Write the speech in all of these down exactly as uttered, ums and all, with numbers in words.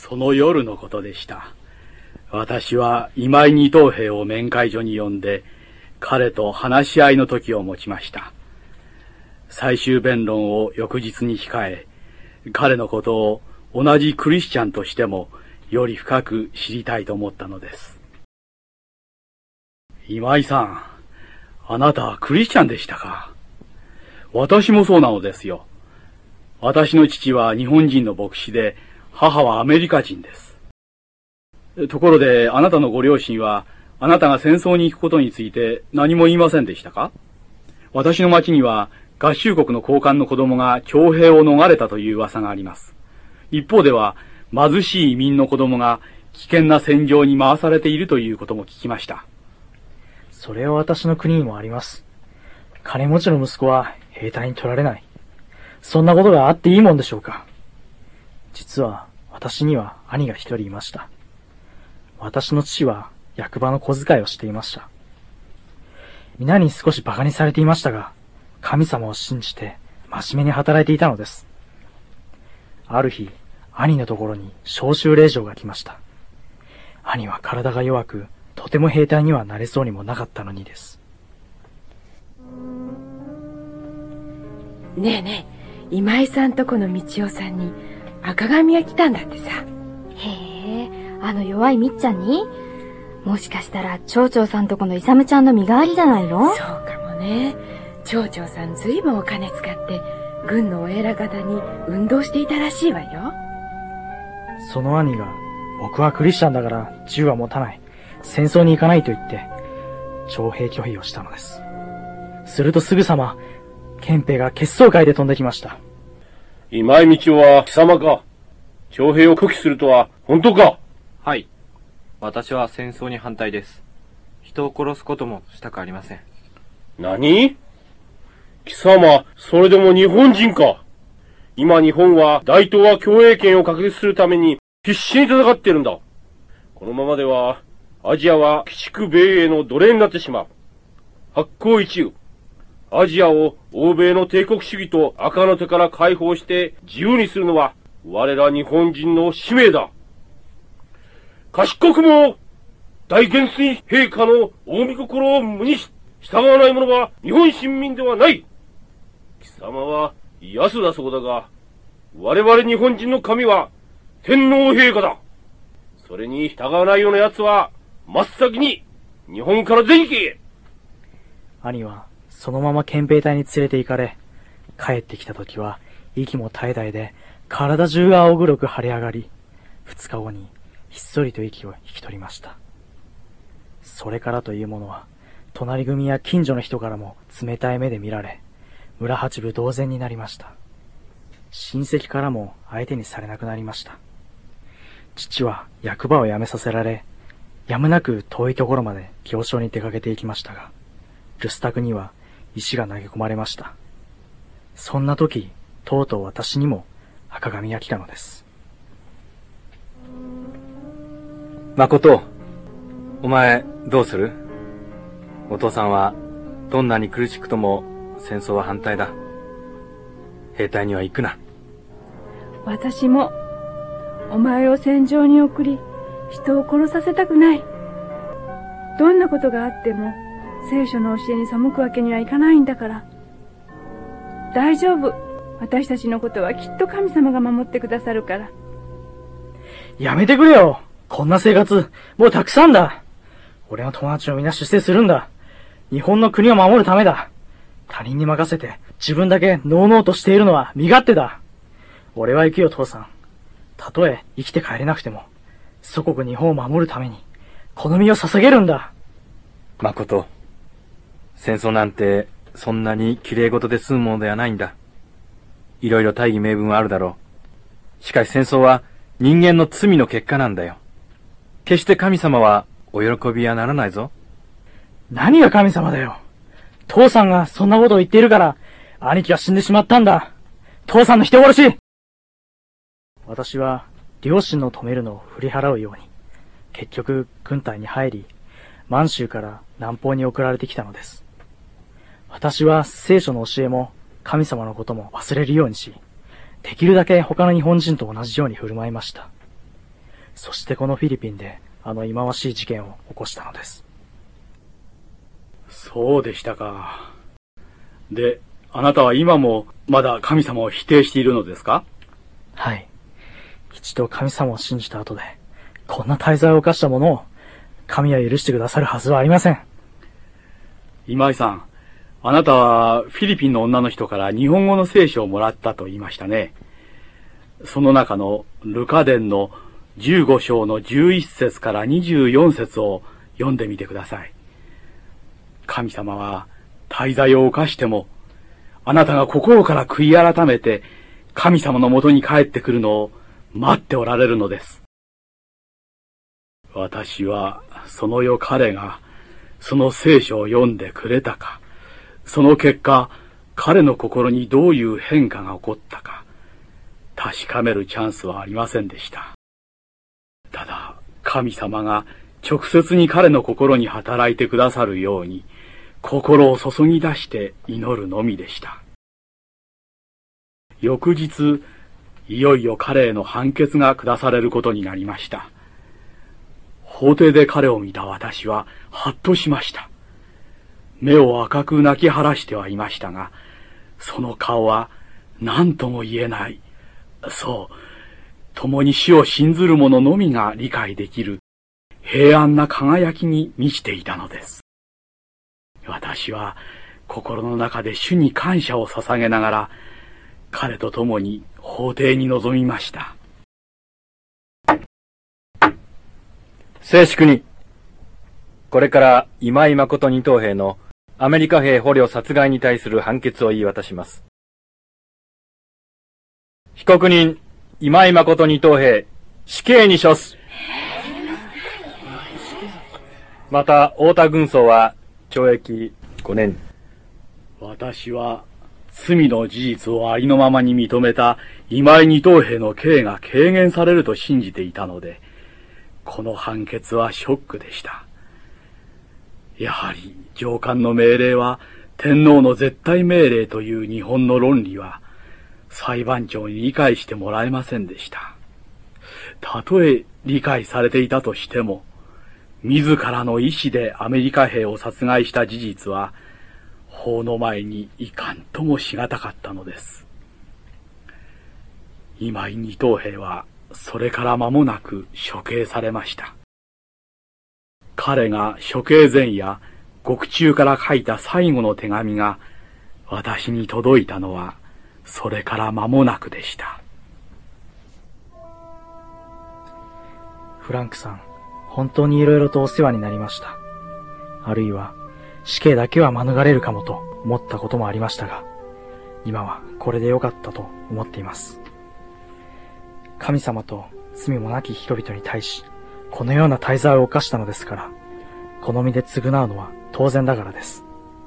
その夜のことでした。私は今井二等兵を面会所に呼んで、彼と話し合いの時を持ちました。最終弁論を翌日に控え、彼のことを同じクリスチャンとしてもより深く知りたいと思ったのです。今井さん、あなたはクリスチャンでしたか。私もそうなのですよ。私の父は日本人の牧師で、母はアメリカ人です。ところで、あなたのご両親は、あなたが戦争に行くことについて何も言いませんでしたか。私の町には、合衆国の高官の子供が徴兵を逃れたという噂があります。一方では、貧しい移民の子供が危険な戦場に回されているということも聞きました。 それは私の国にもあります。金持ちの息子は兵隊に取られない。そんなことがあっていいもんでしょうか。実は私には兄が一人いました。私の父は役場の小遣いをしていました。皆に少し馬鹿にされていましたが、神様を信じて真面目に働いていたのです。ある日、兄のところに召集令状が来ました。兄は体が弱く、とても兵隊にはなれそうにもなかったのにです。 ねえねえ、今井さんとこの道夫さんに赤髪が来たんだってさ。 へえ、あの弱いみっちゃんに？もしかしたら町長さんとこのイサムちゃんの身代わりじゃないの？ そうかもね。町長さんずいぶんお金使って軍のお偉方に運動していたらしいわよ。 その兄が、僕はクリスチャンだから銃は持たない、戦争に行かないと言って徴兵拒否をしたのです。するとすぐさま憲兵が結束会で飛んできました。 今井道夫は貴様か。徴兵を拒否するとは本当か。 はい、私は戦争に反対です。人を殺すこともしたくありません。 何？貴様、それでも日本人か。今日本は大東亜共栄圏を確立するために必死に戦っているんだ。このままではアジアは鬼畜米英の奴隷になってしまう。八甲一憂。アジアを欧米の帝国主義と赤の手から解放して自由にするのは我ら日本人の使命だ。賢くも大元帥陛下の大御心を無にし従わない者は日本臣民ではない。貴様は安だそうだが、我々日本人の神は天皇陛下だ。それに従わないような奴は真っ先に日本から出て行け。 兄はそのまま憲兵隊に連れて行かれ、帰ってきた時は息も絶え絶えで体中が青黒く腫れ上がり、二日後にひっそりと息を引き取りました。それからというものは、隣組や近所の人からも冷たい目で見られ、村八分同然になりました。親戚からも相手にされなくなりました。父は役場を辞めさせられ、やむなく遠いところまで行商に出かけていきましたが、留守宅には石が投げ込まれました。そんな時、とうとう私にも赤髪が来たのです。 誠、お前どうする？お父さんはどんなに苦しくとも戦争は反対だ。兵隊には行くな。 私もお前を戦場に送り人を殺させたくない。どんなことがあっても聖書の教えに背くわけにはいかないんだから。大丈夫。私たちのことはきっと神様が守ってくださるから。 やめてくれよ。こんな生活もうたくさんだ。俺の友達をみんな出世するんだ。日本の国を守るためだ。他人に任せて自分だけのうのうとしているのは身勝手だ。俺は行くよ父さん。たとえ生きて帰れなくても祖国日本を守るためにこの身を捧げるんだ。 誠、戦争なんてそんなに綺麗事で済むものではないんだ。いろいろ大義名分はあるだろう。しかし戦争は人間の罪の結果なんだよ。決して神様はお喜びはならないぞ。 何が神様だよ。父さんがそんなことを言っているから兄貴は死んでしまったんだ。父さんの人殺し。私は両親の止めるのを振り払うように結局軍隊に入り、満州から南方に送られてきたのです。私は聖書の教えも神様のことも忘れるようにし、できるだけ他の日本人と同じように振る舞いました。 そしてこのフィリピンであの忌まわしい事件を起こしたのです。 そうでしたか。で、あなたは今もまだ神様を否定しているのですか？ はい。一度神様を信じた後で、こんな大罪を犯したものを神は許してくださるはずはありません。 今井さん、あなたはフィリピンの女の人から日本語の聖書をもらったと言いましたね。その中のルカ伝のじゅうご章のじゅういち節からにじゅうよん節を読んでみてください。神様は大罪を犯しても、あなたが心から悔い改めて神様のもとに帰ってくるのを待っておられるのです。私はその夜彼がその聖書を読んでくれたか、その結果彼の心にどういう変化が起こったか確かめるチャンスはありませんでした。ただ神様が直接に彼の心に働いてくださるように心を注ぎ出して祈るのみでした。翌日、いよいよ彼への判決が下されることになりました。法廷で彼を見た私はハッとしました。目を赤く泣き晴らしてはいましたが、その顔は何とも言えない、そう、共に死を信ずる者のみが理解できる平安な輝きに満ちていたのです。私は心の中で主に感謝を捧げながら、彼と共に法廷に臨みました。 静粛に。これから今井誠二等兵のアメリカ兵捕虜殺害に対する判決を言い渡します。被告人、今井誠二等兵、死刑に処す。また、太田軍曹は懲役ごねん。 私は罪の事実をありのままに認めた今井二等兵の刑が軽減されると信じていたので、この判決はショックでした。やはり上官の命令は天皇の絶対命令という日本の論理は裁判長に理解してもらえませんでした。たとえ理解されていたとしても、自らの意志でアメリカ兵を殺害した事実は法の前にいかんともしがたかったのです。今井二等兵はそれから間もなく処刑されました。彼が処刑前夜、獄中から書いた最後の手紙が私に届いたのはそれから間もなくでした。 フランクさん、本当に色々とお世話になりました。あるいは死刑だけは免れるかもと思ったこともありましたが、今はこれでよかったと思っています。神様と罪もなき人々に対し、このような大罪を犯したのですから、この身で償うのは当然だからです。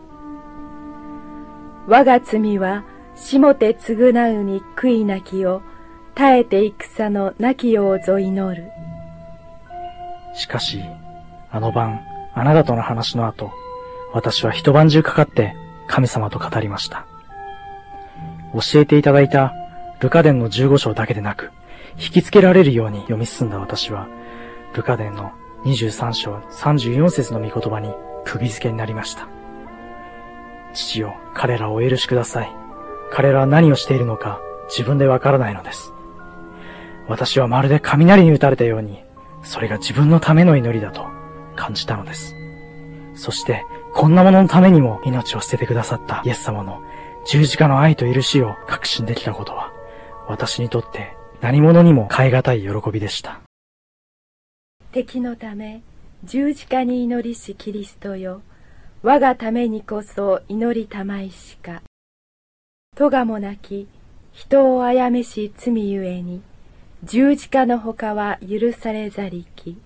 我が罪はしもて償うに悔いなきを、耐えて戦のなきようぞ祈る。 しかし、あの晩、あなたとの話の後、私は一晩中かかって神様と語りました。教えていただいたルカ伝のじゅうご章だけでなく、引きつけられるように読み進んだ私は、ルカ伝のにじゅうさん章さんじゅうよん節の御言葉に釘付けになりました。父よ、彼らをお許しください。彼らは何をしているのか自分でわからないのです。私はまるで雷に打たれたように、それが自分のための祈りだと感じたのです。そして、こんなもののためにも命を捨ててくださったイエス様の十字架の愛と許しを確信できたことは、私にとって何者にも代え難い喜びでした。 敵のため十字架に祈りしキリストよ、我がためにこそ祈りたまいしか。咎もなき人を殺めし罪ゆえに、十字架のほかは許されざりき。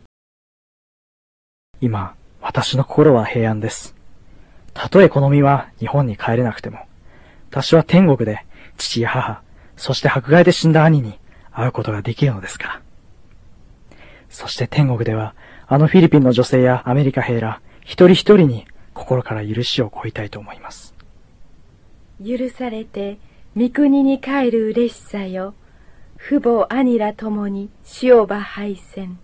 今、私の心は平安です。たとえこの身は日本に帰れなくても、私は天国で父や母、そして迫害で死んだ兄に会うことができるのですから。そして天国では、あのフィリピンの女性やアメリカ兵ら一人一人に心から許しを請いたいと思います。 許されて御国に帰る嬉しさよ、 父母兄らともに塩場敗戦。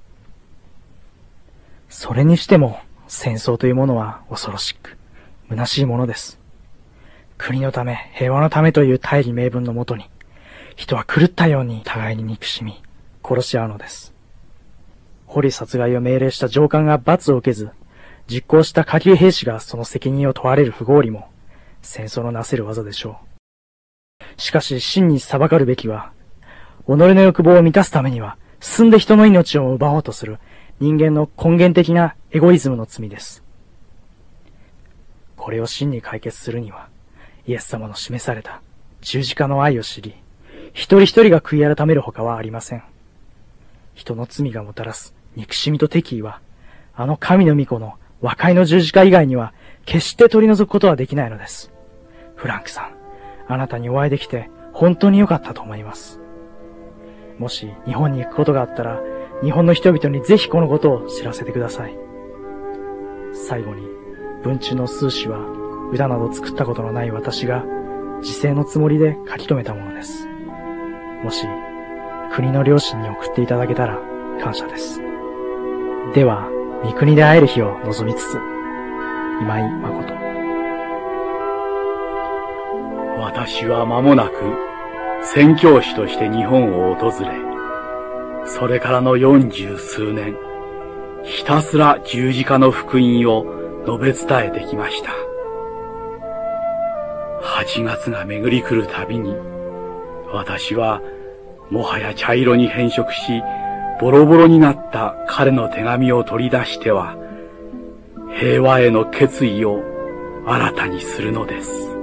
それにしても戦争というものは恐ろしく虚しいものです。国のため平和のためという大義名分のもとに人は狂ったように互いに憎しみ殺し合うのです。捕虜殺害を命令した上官が罰を受けず、実行した下級兵士がその責任を問われる不合理も戦争のなせる技でしょう。しかし真に裁かるべきは、己の欲望を満たすためには進んで人の命を奪おうとする人間の根源的なエゴイズムの罪です。これを真に解決するには、イエス様の示された十字架の愛を知り、一人一人が悔い改めるほかはありません。人の罪がもたらす憎しみと敵意は、あの神の御子の和解の十字架以外には決して取り除くことはできないのです。フランクさん、あなたにお会いできて本当に良かったと思います。もし日本に行くことがあったら、日本の人々にぜひこのことを知らせてください。最後に、文中の数詞は歌など作ったことのない私が自制のつもりで書き留めたものです。もし国の両親に送っていただけたら感謝です。では、三国で会える日を望みつつ、今井誠。 私は間もなく宣教師として日本を訪れ、それからの四十数年、ひたすら十字架の福音を述べ伝えてきました。八月が巡り来るたびに、私はもはや茶色に変色し、ボロボロになった彼の手紙を取り出しては、平和への決意を新たにするのです。